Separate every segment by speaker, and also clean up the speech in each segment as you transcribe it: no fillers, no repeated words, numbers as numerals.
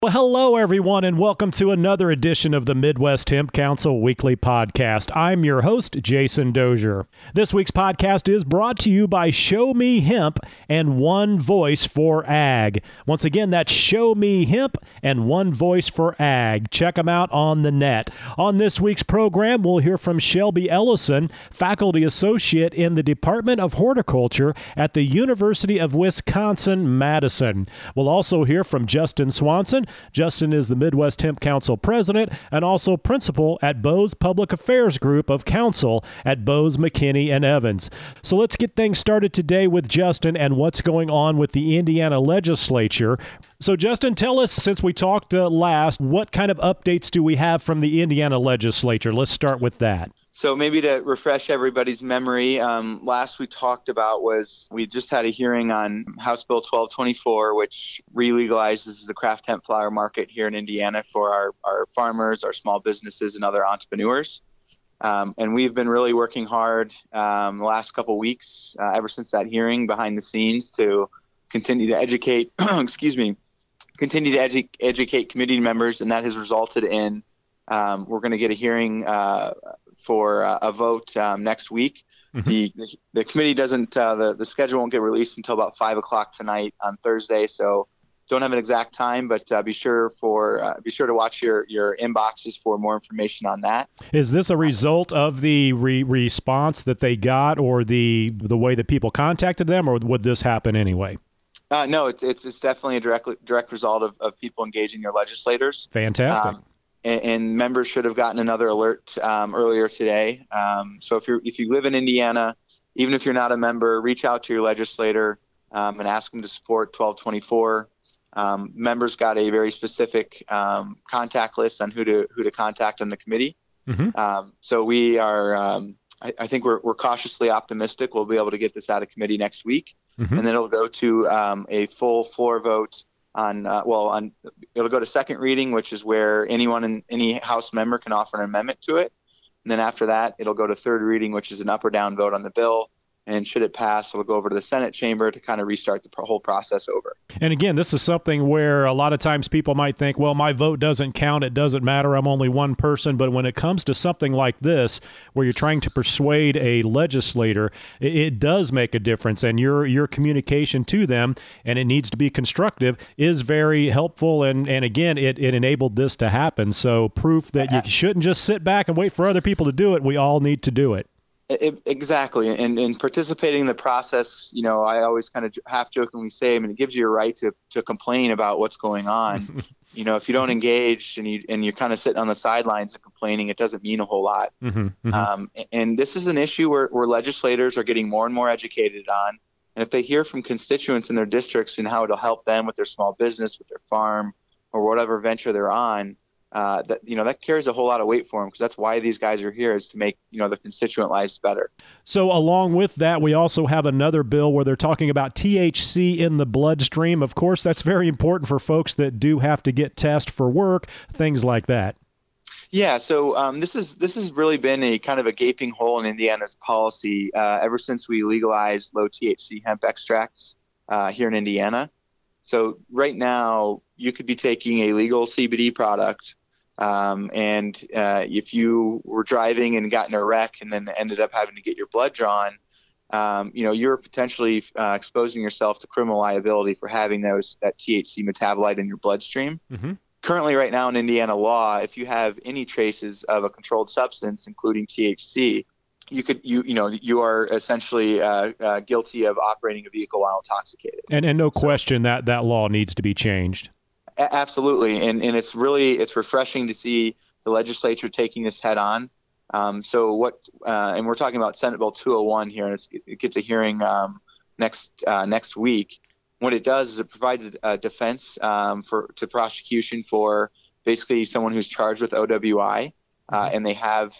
Speaker 1: Well, hello, everyone, and welcome to another edition of the Midwest Hemp Council Weekly Podcast. I'm your host, Jason Dozier. This week's podcast is brought to you by Show Me Hemp and One Voice for Ag. Once again, that's Show Me Hemp and One Voice for Ag. Check them out on the net. On this week's program, we'll hear from Shelby Ellison, Faculty Associate in the Department of Horticulture at the University of Wisconsin-Madison. We'll also hear from Justin Swanson. Justin is the Midwest Hemp Council president and also principal at Bose Public Affairs Group of Counsel at Bose, McKinney, and Evans. So let's get things started today with Justin and what's going on with the Indiana legislature. So Justin, tell us, since we talked last, what kind of updates do we have from the Indiana legislature? Let's start with that.
Speaker 2: So maybe to refresh everybody's memory, last we talked about was we just had a hearing on House Bill 1224, which re-legalizes the craft hemp flower market here in Indiana for our farmers, our small businesses, and other entrepreneurs. And we've been really working hard the last couple weeks, ever since that hearing behind the scenes, to continue to educate, educate community members, and that has resulted in we're going to get a hearing for a vote next week. Mm-hmm. The committee doesn't, the schedule won't get released until about 5 o'clock tonight on Thursday. So don't have an exact time, but be sure to watch your inboxes for more information on that. Is
Speaker 1: this a result of the response that they got, or the way that people contacted them, or would this happen anyway?
Speaker 2: No, it's definitely a direct result of people engaging their legislators.
Speaker 1: Fantastic.
Speaker 2: And members should have gotten another alert earlier today. So if you live in Indiana, even if you're not a member, reach out to your legislator and ask them to support 1224. Members got a very specific contact list on who to contact on the committee. Mm-hmm. So we are, I think we're cautiously optimistic we'll be able to get this out of committee next week, mm-hmm. and then it'll go to a full floor vote. It'll go to second reading, which is where any House member can offer an amendment to it. And then after that, it'll go to third reading, which is an up or down vote on the bill. And should it pass, it'll go over to the Senate chamber to kind of restart the whole process over.
Speaker 1: And again, this is something where a lot of times people might think, well, my vote doesn't count. It doesn't matter. I'm only one person. But when it comes to something like this, where you're trying to persuade a legislator, it does make a difference. And your communication to them, and it needs to be constructive, is very helpful. And again, it enabled this to happen. So proof that you shouldn't just sit back and wait for other people to do it. We all need to do it.
Speaker 2: Exactly. And in participating in the process, I always kind of half jokingly say, it gives you a right to complain about what's going on. If you don't engage and you're kind of sitting on the sidelines and complaining, it doesn't mean a whole lot. Mm-hmm, mm-hmm. And this is an issue where legislators are getting more and more educated on. And if they hear from constituents in their districts and how it'll help them with their small business, with their farm, or whatever venture they're on, that carries a whole lot of weight for them, because that's why these guys are here, is to make the constituent lives better.
Speaker 1: So along with that, we also have another bill where they're talking about THC in the bloodstream. Of course, that's very important for folks that do have to get tested for work, things like that.
Speaker 2: Yeah, so this has really been a kind of a gaping hole in Indiana's policy ever since we legalized low THC hemp extracts here in Indiana. So right now, you could be taking a legal CBD product, and if you were driving and got in a wreck and then ended up having to get your blood drawn, you're potentially exposing yourself to criminal liability for having that THC metabolite in your bloodstream. Mm-hmm. Currently, right now in Indiana law, if you have any traces of a controlled substance, including THC, you are essentially guilty of operating a vehicle while intoxicated.
Speaker 1: And no question that law needs to be changed.
Speaker 2: Absolutely, and it's refreshing to see the legislature taking this head on. And we're talking about Senate Bill 201 here, and it gets a hearing next week. What it does is it provides a defense to prosecution for basically someone who's charged with OWI, and they have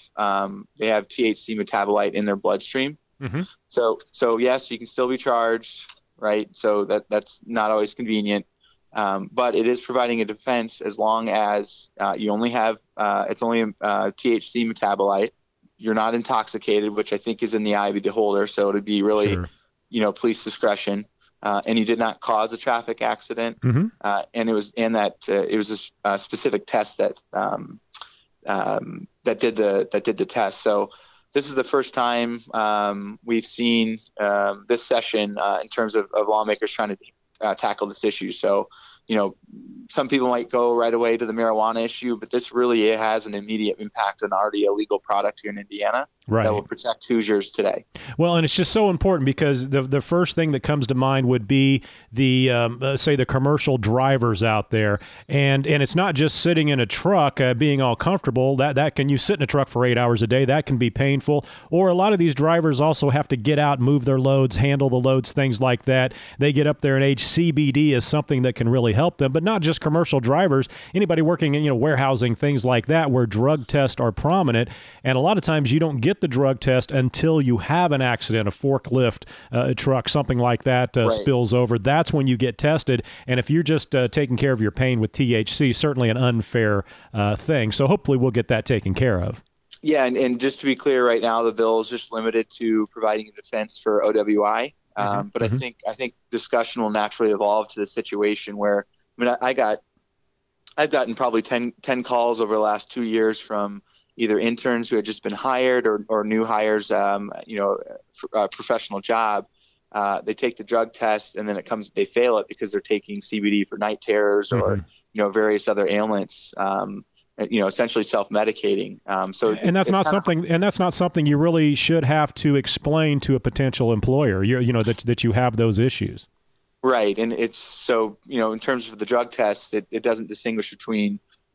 Speaker 2: THC metabolite in their bloodstream. Mm-hmm. So yes, you can still be charged, right? So that's not always convenient. But it is providing a defense as long as you only have it's only THC metabolite. You're not intoxicated, which I think is in the eye of the beholder. So it'd be really, police discretion. and you did not cause a traffic accident, and it was a specific test that did the test. So this is the first time we've seen this session in terms of lawmakers trying to tackle this issue. So, some people might go right away to the marijuana issue, but this really has an immediate impact on already a legal product here in Indiana that will protect Hoosiers today.
Speaker 1: Well, and it's just so important because the first thing that comes to mind would be say the commercial drivers out there, and it's not just sitting in a truck being all comfortable. You sit in a truck for 8 hours a day, that can be painful. Or a lot of these drivers also have to get out, move their loads, handle the loads, things like that. They get up there in age. CBD is something that can really help them, but not just commercial drivers. Anybody working in warehousing, things like that, where drug tests are prominent, and a lot of times you don't get the drug test until you have an accident, a forklift, a truck, something like that spills over. That's when you get tested. And if you're just taking care of your pain with THC, certainly an unfair thing. So hopefully we'll get that taken care of.
Speaker 2: Yeah, and just to be clear, right now the bill is just limited to providing a defense for OWI. But I think discussion will naturally evolve to the situation where, I've gotten probably 10 calls over the last 2 years from either interns who had just been hired or new hires, a professional job. They take the drug test and then they fail it because they're taking CBD for night terrors or, various other ailments, essentially self-medicating.
Speaker 1: That's not something you really should have to explain to a potential employer, that you have those issues.
Speaker 2: Right. And it's so, in terms of the drug test, it doesn't distinguish between,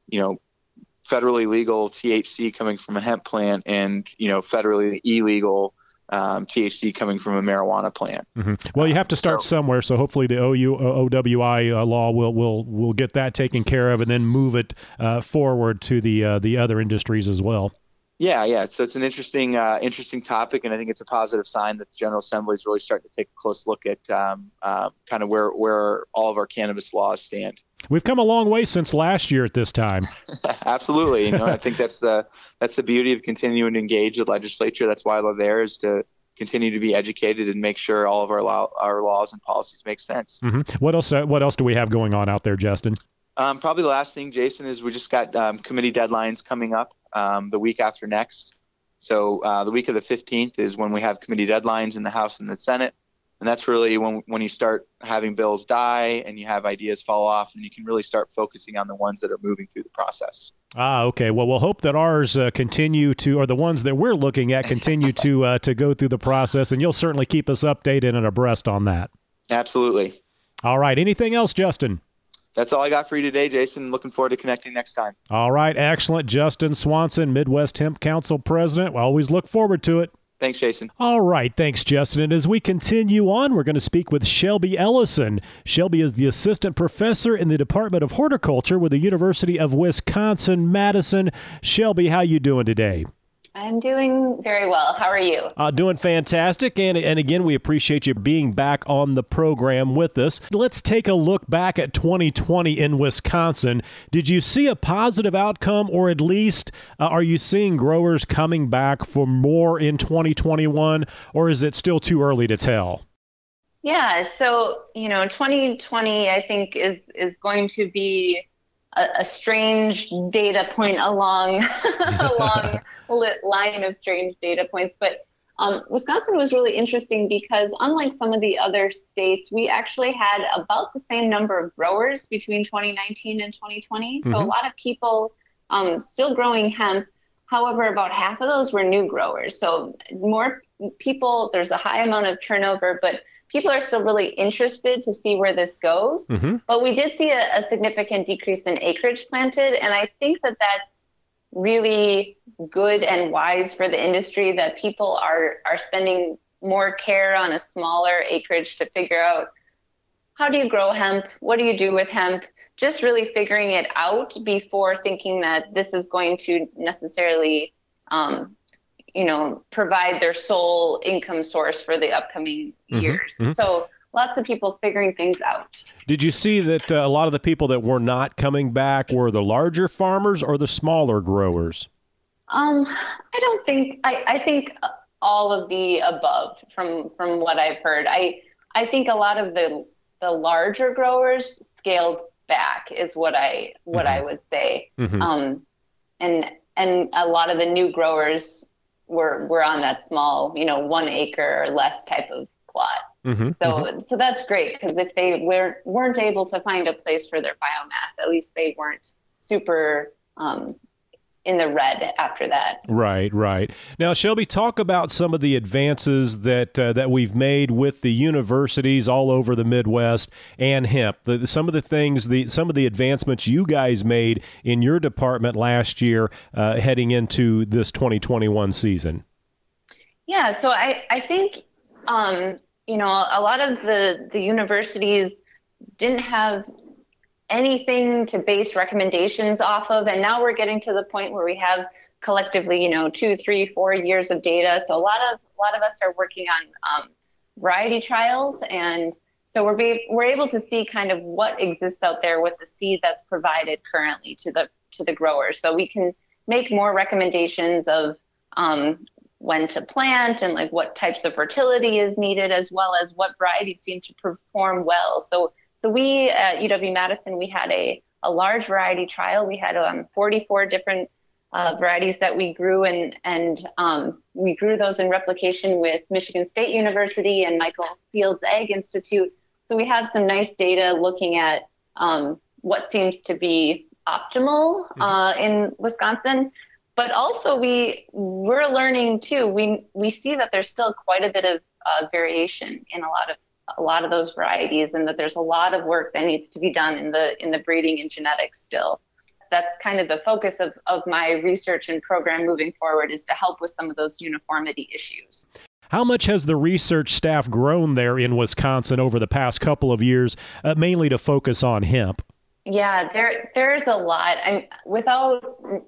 Speaker 2: federally legal THC coming from a hemp plant and, federally illegal THC coming from a marijuana plant.
Speaker 1: Well, you have to start somewhere. So hopefully the OWI law will get that taken care of and then move it forward to the other industries as well.
Speaker 2: Yeah. So it's an interesting topic, and I think it's a positive sign that the General Assembly is really starting to take a close look at kind of where all of our cannabis laws stand.
Speaker 1: We've come a long way since last year at this time.
Speaker 2: Absolutely. I think that's the beauty of continuing to engage the legislature. That's why we're there, is to continue to be educated and make sure all of our laws and policies make sense.
Speaker 1: What else do we have going on out there, Justin?
Speaker 2: Probably the last thing, Jason, is we just got committee deadlines coming up the week after next. So the week of the 15th is when we have committee deadlines in the House and the Senate. And that's really when you start having bills die and you have ideas fall off, and you can really start focusing on the ones that are moving through the process.
Speaker 1: Okay. Well, we'll hope that ours continue to, or the ones that we're looking at continue to go through the process, and you'll certainly keep us updated and abreast on that.
Speaker 2: Absolutely.
Speaker 1: All right. Anything else, Justin?
Speaker 2: That's all I got for you today, Jason. Looking forward to connecting next time.
Speaker 1: All right. Excellent. Justin Swanson, Midwest Hemp Council President. We always look forward to it.
Speaker 2: Thanks, Jason.
Speaker 1: All right. Thanks, Justin. And as we continue on, we're going to speak with Shelby Ellison. Shelby is the assistant professor in the Department of Horticulture with the University of Wisconsin-Madison. Shelby, how you doing today?
Speaker 3: I'm doing very well. How are you?
Speaker 1: Doing fantastic. And again, we appreciate you being back on the program with us. Let's take a look back at 2020 in Wisconsin. Did you see a positive outcome, or at least are you seeing growers coming back for more in 2021, or is it still too early to tell?
Speaker 3: Yeah, so, 2020, I think, is going to be a strange data point along a long line of strange data points. But Wisconsin was really interesting because, unlike some of the other states, we actually had about the same number of growers between 2019 and 2020. So a lot of people still growing hemp. However, about half of those were new growers. So more people, there's a high amount of turnover, but people are still really interested to see where this goes. But we did see a significant decrease in acreage planted. And I think that that's really good and wise for the industry, that people are spending more care on a smaller acreage to figure out, how do you grow hemp? What do you do with hemp? Just really figuring it out before thinking that this is going to necessarily provide their sole income source for the upcoming years. So lots of people figuring things out.
Speaker 1: Did you see that a lot of the people that were not coming back were the larger farmers or the smaller growers? I think all of the above from what I've heard. I
Speaker 3: I think a lot of the larger growers scaled back is what I would say. And a lot of the new growers were on that small, 1 acre or less type of plot. So that's great, because if they weren't able to find a place for their biomass, at least they weren't super in the red after that.
Speaker 1: Right. Now, Shelby, talk about some of the advances that we've made with the universities all over the Midwest and hemp. Some of the advancements you guys made in your department last year, heading into this 2021 season.
Speaker 3: Yeah, so I think a lot of the universities didn't have anything to base recommendations off of, and now we're getting to the point where we have collectively 2, 3, 4 years of data. So a lot of us are working on variety trials, and so we're able to see kind of what exists out there with the seed that's provided currently to the growers, so we can make more recommendations of when to plant and like what types of fertility is needed, as well as what varieties seem to perform well. So we at UW-Madison, we had a large variety trial. We had 44 different varieties that we grew, and we grew those in replication with Michigan State University and Michael Fields Ag Institute. So we have some nice data looking at what seems to be optimal in Wisconsin. But also we're learning too. We see that there's still quite a bit of variation in a lot of those varieties, and that there's a lot of work that needs to be done in the breeding and genetics still. That's kind of the focus of my research and program moving forward, is to help with some of those uniformity issues.
Speaker 1: How much has the research staff grown there in Wisconsin over the past couple of years, mainly to focus on hemp?
Speaker 3: Yeah, there's a lot. Without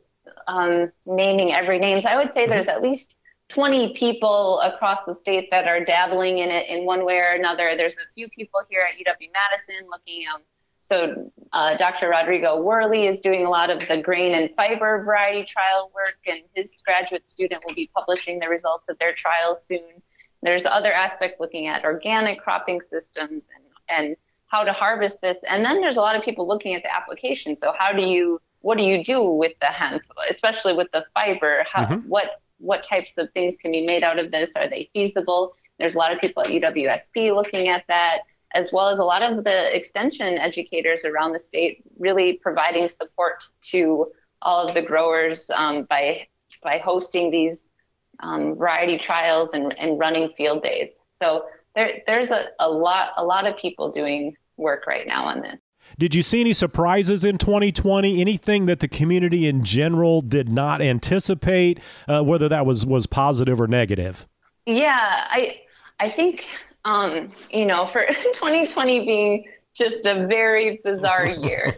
Speaker 3: naming every name, I would say there's at least 20 people across the state that are dabbling in it in one way or another. There's a few people here at UW-Madison looking. So Dr. Rodrigo Worley is doing a lot of the grain and fiber variety trial work, and his graduate student will be publishing the results of their trials soon. There's other aspects looking at organic cropping systems and how to harvest this. And then there's a lot of people looking at the application. So what do you do with the hemp, especially with the fiber? What types of things can be made out of this? Are they feasible? There's a lot of people at UWSP looking at that, as well as a lot of the extension educators around the state really providing support to all of the growers by hosting these variety trials and running field days. So there's a lot of people doing work right now on this.
Speaker 1: Did you see any surprises in 2020? Anything that the community in general did not anticipate, whether that was positive or negative?
Speaker 3: Yeah, I think, for 2020 being just a very bizarre year,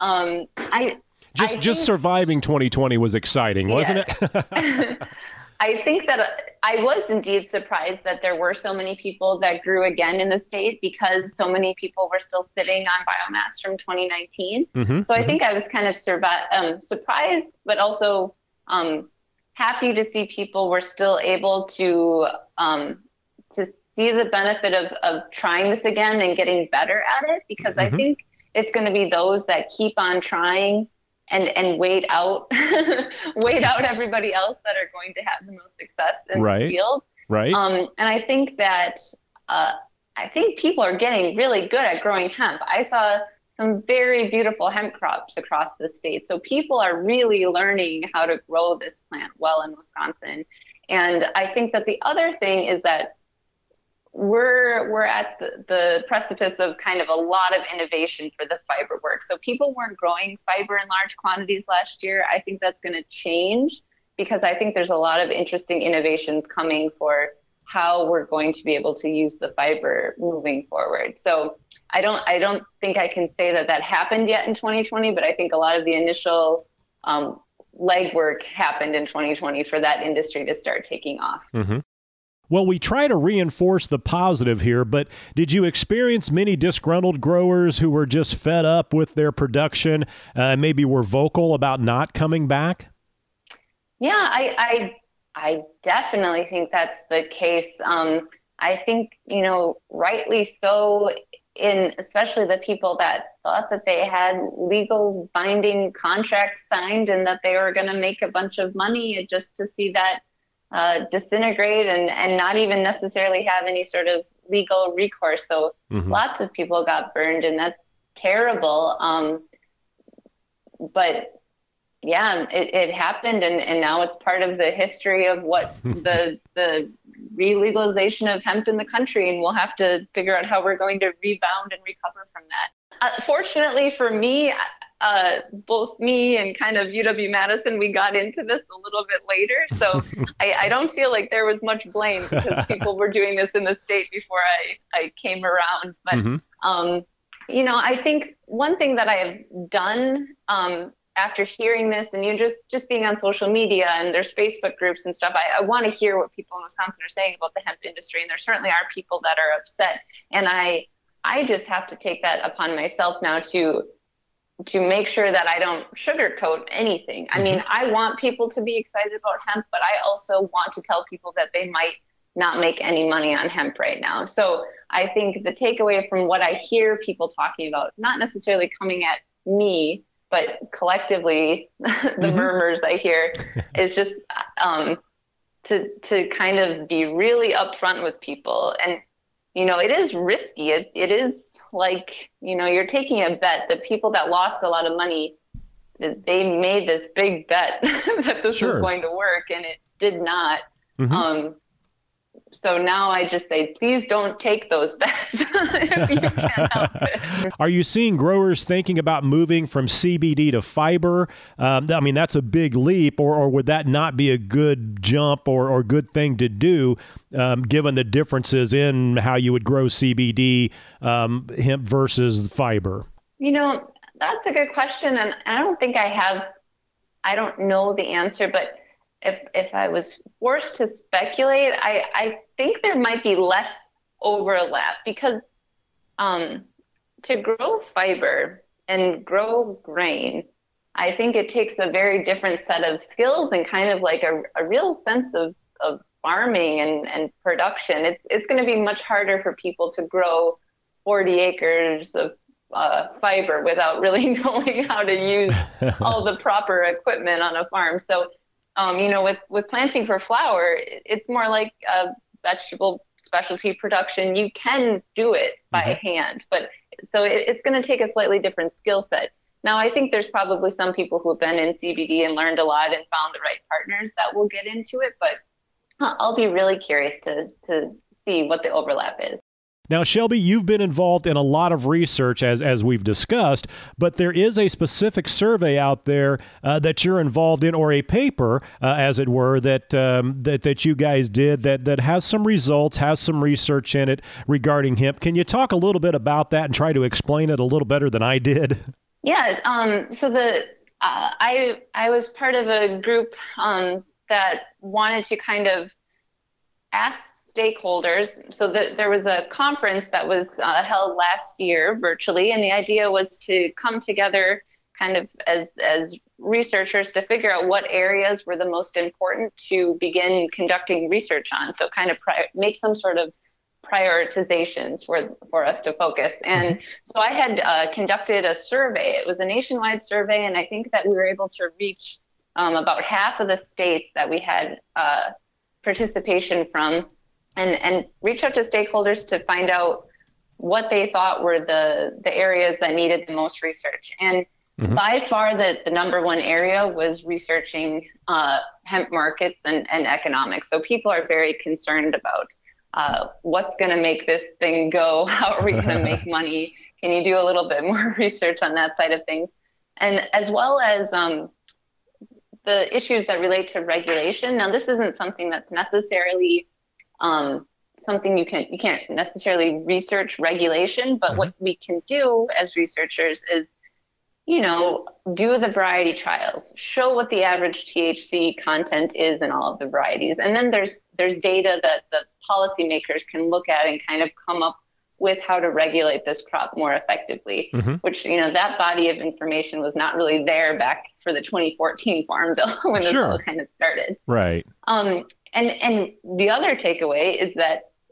Speaker 1: Just surviving 2020 was exciting, wasn't it?
Speaker 3: I think that I was indeed surprised that there were so many people that grew again in the state, because so many people were still sitting on biomass from 2019. I think I was kind of surprised, but also happy to see people were still able to see the benefit of trying this again and getting better at it, because I think it's going to be those that keep on trying and wait out everybody else that are going to have the most success in this field. Right. And I think that people are getting really good at growing hemp. I saw some very beautiful hemp crops across the state. So people are really learning how to grow this plant well in Wisconsin. And I think that the other thing is that we're at the precipice of kind of a lot of innovation for the fiber work. So people weren't growing fiber in large quantities last year. I think that's going to change, because I think there's a lot of interesting innovations coming for how we're going to be able to use the fiber moving forward. So I don't think I can say that happened yet in 2020, but I think a lot of the initial legwork happened in 2020 for that industry to start taking off.
Speaker 1: Well, we try to reinforce the positive here, but did you experience many disgruntled growers who were just fed up with their production and maybe were vocal about not coming back?
Speaker 3: Yeah, I definitely think that's the case. I think, rightly so, in especially the people that thought that they had legal binding contracts signed and that they were going to make a bunch of money, and just to see that disintegrate and not even necessarily have any sort of legal recourse. So lots of people got burned, and that's terrible. But yeah, it happened, and now it's part of the history of what the re-legalization of hemp in the country, and we'll have to figure out how we're going to rebound and recover from that. Fortunately for me, both me and kind of UW-Madison, we got into this a little bit later, so I don't feel like there was much blame because people were doing this in the state before I came around. But I think one thing that I have done after hearing this, and you just being on social media and there's Facebook groups and stuff, I want to hear what people in Wisconsin are saying about the hemp industry. And there certainly are people that are upset. And I just have to take that upon myself now to make sure that I don't sugarcoat anything. I mean, I want people to be excited about hemp, but I also want to tell people that they might not make any money on hemp right now. So I think the takeaway from what I hear people talking about, not necessarily coming at me, but collectively, the murmurs I hear is just to kind of be really upfront with people. And, it is risky. It is like, you're taking a bet. The people that lost a lot of money, they made this big bet that this was going to work, and it did not. So now I just say, please don't take those bets if you can help it.
Speaker 1: Are you seeing growers thinking about moving from CBD to fiber? I mean, that's a big leap, or would that not be a good jump or good thing to do, given the differences in how you would grow CBD hemp versus fiber?
Speaker 3: That's a good question. And I don't think I don't know the answer, but if I was forced to speculate, I think there might be less overlap because to grow fiber and grow grain, I think it takes a very different set of skills and kind of like a real sense of farming and production. It's going to be much harder for people to grow 40 acres of fiber without really knowing how to use all the proper equipment on a farm. So with planting for flower, it's more like a vegetable specialty production. You can do it by hand, but so it's going to take a slightly different skill set. Now, I think there's probably some people who've been in CBD and learned a lot and found the right partners that will get into it, but I'll be really curious to see what the overlap is.
Speaker 1: Now, Shelby, you've been involved in a lot of research, as we've discussed, but there is a specific survey out there that you're involved in, or a paper, as it were, that you guys did that has some results, has some research in it regarding hemp. Can you talk a little bit about that and try to explain it a little better than I did?
Speaker 3: Yeah. So I was part of a group that wanted to kind of ask stakeholders. So there was a conference that was held last year virtually, and the idea was to come together kind of as researchers to figure out what areas were the most important to begin conducting research on. So kind of make some sort of prioritizations for us to focus. And so I had conducted a survey. It was a nationwide survey, and I think that we were able to reach about half of the states that we had participation from, and reach out to stakeholders to find out what they thought were the areas that needed the most research. And by far the number one area was researching hemp markets and economics. So people are very concerned about what's going to make this thing go? How are we going to make money? Can you do a little bit more research on that side of things? And as well as the issues that relate to regulation. Now, this isn't something that's necessarily something you can't necessarily research regulation, but what we can do as researchers is, do the variety trials, show what the average THC content is in all of the varieties. And then there's data that the policymakers can look at and kind of come up with how to regulate this crop more effectively, which, that body of information was not really there back for the 2014 Farm Bill when this all kind of started.
Speaker 1: Right.
Speaker 3: And the other takeaway is that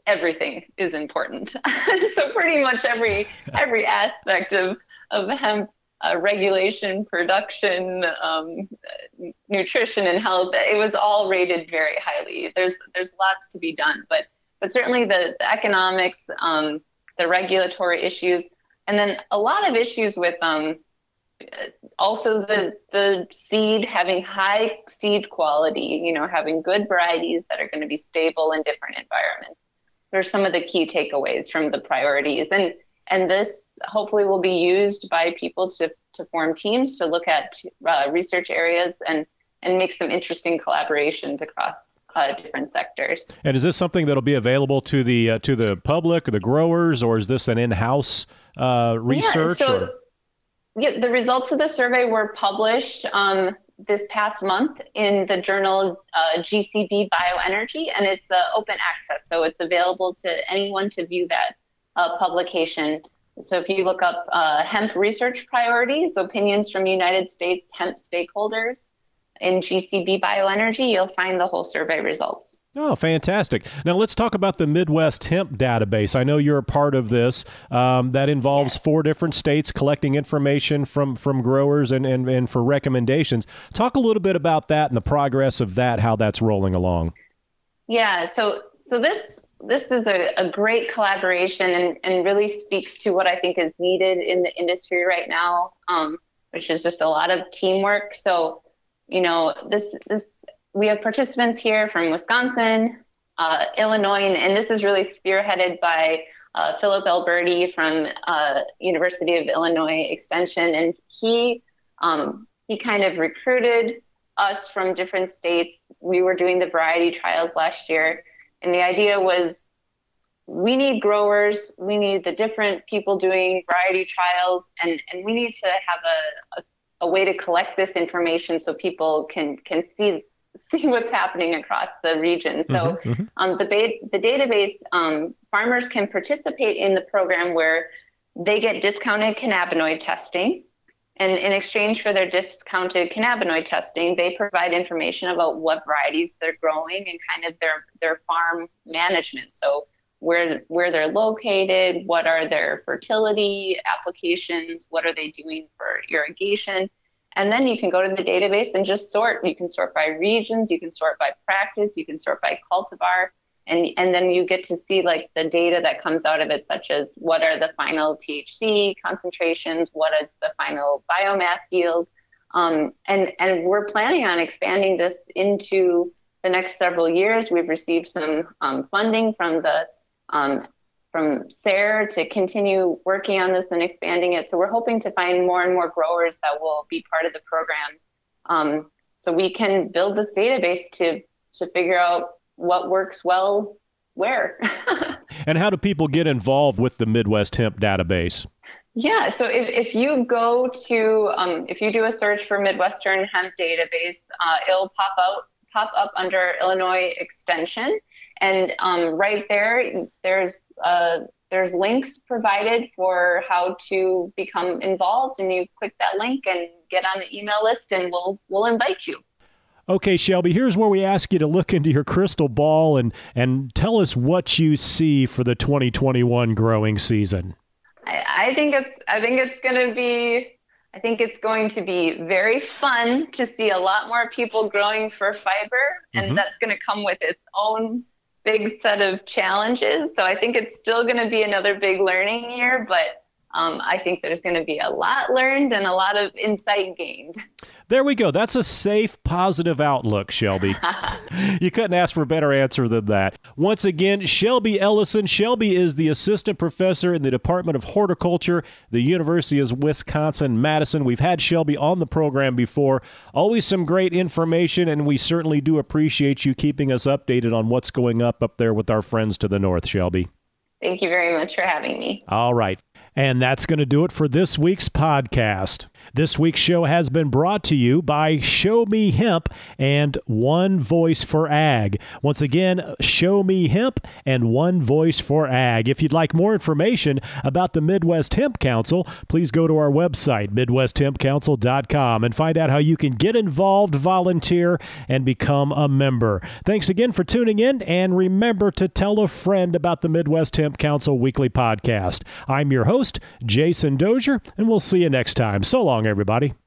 Speaker 3: everything is important. So pretty much every aspect of hemp regulation, production, nutrition, and health, it was all rated very highly. There's lots to be done, but certainly the economics, the regulatory issues, and then a lot of issues with also the seed, having high seed quality, having good varieties that are going to be stable in different environments. There's some of the key takeaways from the priorities, and this hopefully will be used by people to form teams to look at research areas and make some interesting collaborations across different sectors.
Speaker 1: And is this something that'll be available to the public or the growers, or is this an in-house research?
Speaker 3: Yeah, the results of the survey were published this past month in the journal GCB Bioenergy, and it's open access, so it's available to anyone to view that publication. So if you look up hemp research priorities, opinions from United States hemp stakeholders in GCB Bioenergy, you'll find the whole survey results.
Speaker 1: Oh, fantastic. Now let's talk about the Midwest Hemp Database. I know you're a part of this. That involves 4 different states collecting information from growers and for recommendations. Talk a little bit about that and the progress of that, how that's rolling along.
Speaker 3: Yeah, so this is a great collaboration and really speaks to what I think is needed in the industry right now, which is just a lot of teamwork. So, we have participants here from Wisconsin, Illinois, and this is really spearheaded by Philip Alberti from University of Illinois Extension, and he kind of recruited us from different states. We were doing the variety trials last year, and the idea was we need growers, we need the different people doing variety trials, and we need to have a way to collect this information so people can see what's happening across the region. So the database, farmers can participate in the program where they get discounted cannabinoid testing. And in exchange for their discounted cannabinoid testing, they provide information about what varieties they're growing and kind of their farm management. So where they're located, what are their fertility applications, what are they doing for irrigation. And then you can go to the database and just sort. You can sort by regions, you can sort by practice, you can sort by cultivar, and then you get to see like the data that comes out of it, such as what are the final THC concentrations, what is the final biomass yield, and we're planning on expanding this into the next several years. We've received some funding from from SARE to continue working on this and expanding it. So we're hoping to find more and more growers that will be part of the program, so we can build this database to figure out what works well where.
Speaker 1: And how do people get involved with the Midwest Hemp Database?
Speaker 3: Yeah, so if you go to, if you do a search for Midwestern Hemp Database, it'll pop up under Illinois Extension. And right there, there's links provided for how to become involved, and you click that link and get on the email list, and we'll invite you.
Speaker 1: Okay, Shelby, here's where we ask you to look into your crystal ball and tell us what you see for the 2021 growing season.
Speaker 3: I think it's going to be very fun to see a lot more people growing for fiber, and that's going to come with its own big set of challenges. So I think it's still going to be another big learning year, but I think there's going to be a lot learned and a lot of insight gained.
Speaker 1: There we go. That's a safe, positive outlook, Shelby. You couldn't ask for a better answer than that. Once again, Shelby Ellison. Shelby is the assistant professor in the Department of Horticulture, the University of Wisconsin-Madison. We've had Shelby on the program before. Always some great information, and we certainly do appreciate you keeping us updated on what's going up there with our friends to the north, Shelby.
Speaker 3: Thank you very much for having me.
Speaker 1: All right. And that's going to do it for this week's podcast. This week's show has been brought to you by Show Me Hemp and One Voice for Ag. Once again, Show Me Hemp and One Voice for Ag. If you'd like more information about the Midwest Hemp Council, please go to our website, MidwestHempCouncil.com, and find out how you can get involved, volunteer, and become a member. Thanks again for tuning in, and remember to tell a friend about the Midwest Hemp Council Weekly Podcast. I'm your host, Jason Dozier, and we'll see you next time. So long, everybody.